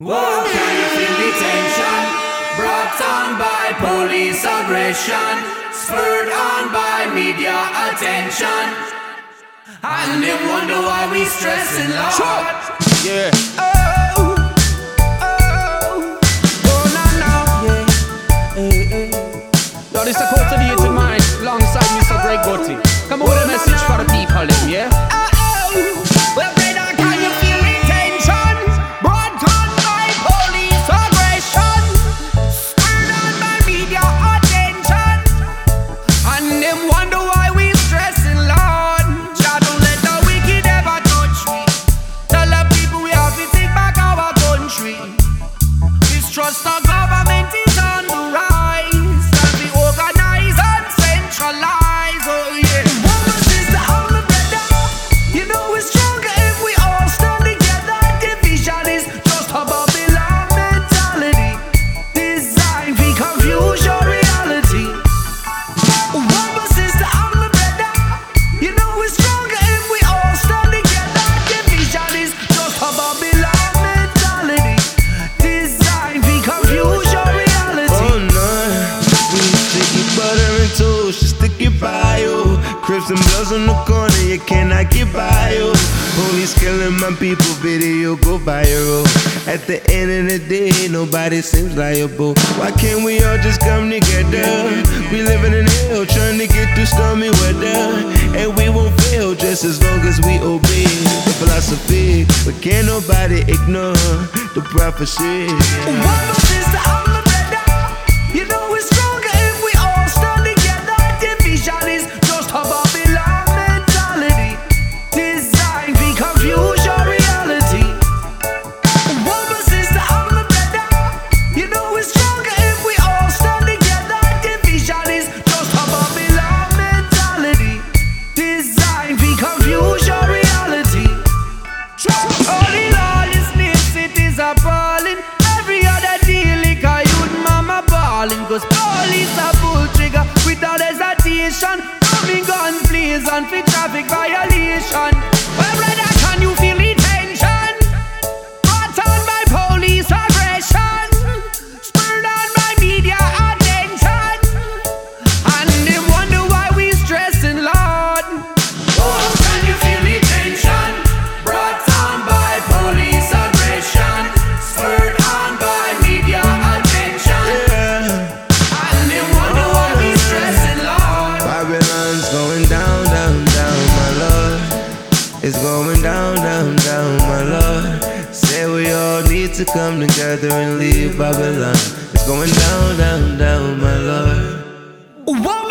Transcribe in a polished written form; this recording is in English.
Whoa, can you feel the tension? Brought on by police aggression, spurred on by media attention, and they wonder why we stressing Lord. Yeah. Oh, now. Yeah. Hey, hey. Yo, this is a cultivated mind alongside Mr. Greg Gotti. Come on with a message for the people, them, yeah? Well, brother, can you feel the tension? Brought on by police aggression, spurred on by media attention, and them wonder why we stressing, Lord. Jah don't let the wicked ever touch me. Tell the people we have to take back our country. Distrust the government is on the rise, and we organize and centralize. Oh yeah. Mama, sister, I'm a brother. You know we're stronger if we all stand together. Division is just a Babylon mentality, designed to confuse your reality. Mama, sister, I'm a brother. You know we're stronger if we all stand together. Division is just a Babylon mentality, designed to confuse your reality. Oh no, we sticky butter and toast, you stick it by you. Crips and Bloods on the corner, you cannot get by you. Police killing my people, video go viral. At the end of the day, nobody seems liable. Why can't we all just come together? We living in hell, trying to get through stormy weather, and we won't fail just as long as we obey the philosophy. But can't nobody ignore the prophecy. Mama, sister, I'm a brother. You know we're stronger if we all stand together. Division is just a Babylon mentality, designed to confuse your reality. Mama, sister, I'm a brother. You know we're stronger if we all stand together. Division is just a Babylon mentality, designed to confuse your reality. Holy lawlessness, it is appalling. Every other deal, like a youth mama balling. Cause police are pull trigger without hesitation, coming guns blazing for traffic violation. Well, brother, can you feel the tension? Brought on by police aggression, spurred on by media attention, and they wonder why we stressing, Lord. Oh, can you feel the tension? Brought on by police aggression, spurred on by media attention, Yeah, and they wonder why we stressing, Lord. Babylon's going down, down, down, my Lord. It's going down, down, down, my Lord. Say we all need to come together and leave Babylon. It's going down, down, down, my Lord. Whoa.